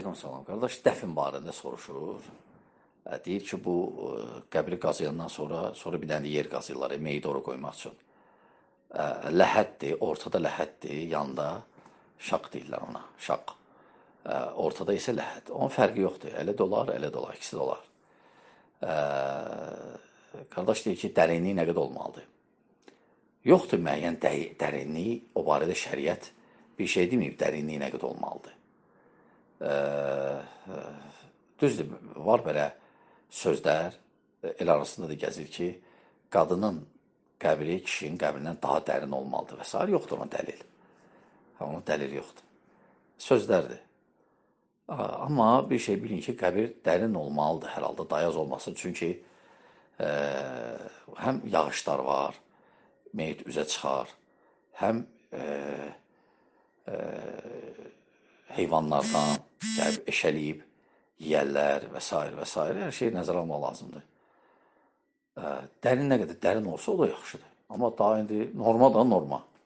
Aleyküm salam. Qardaş, dəfn barədə soruşur. Deyir ki, bu qəbri qazıyandan sonra bir dənə yer qazıyırlar, meyidi ora qoymaq üçün. Ləhəddir, ortada ləhəddir, yanda şaq deyirlər ona, şaq. Ortada isə ləhəd. Onun fərqi yoxdur. Elə də olar, elə də olar, ikisi də olar. Qardaş deyir ki, dərinliyi nə qədər olmalıdır? Yoxdur müəyyən dərinliyi, o barədə şəriət bir şey deməyib, dərinliyi nə qədər olmalıdır. Düzdür, var belə sözlər, el arasında da gəzir ki, qadının qəbri kişinin qəbrindən daha dərin olmalıdır və s. Yoxdur ona dəlil. Onun dəlil yoxdur. Sözlərdir. Amma bir şey bilin ki, qəbir dərin olmalıdır hər halda, dayaz olmasın. Çünki həm yağışlar var, meyit üzə çıxar, həm heyvanlardan gəlib eşəliyib yiyərlər və s. və s. Hər şey nəzərə almaq lazımdır. Dərin nə qədər dərin olsa o da yaxşıdır. Amma daha indi norma da norma.